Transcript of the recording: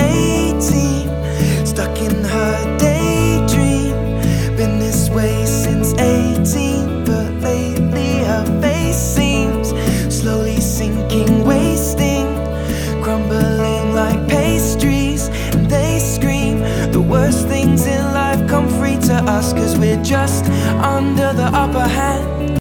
18, stuck in her daydream. Been this way since 18, but lately her face seems slowly sinking, wasting, crumbling like pastries. And they scream the worst things in life come free to us, 'cause we're just under the upper hand.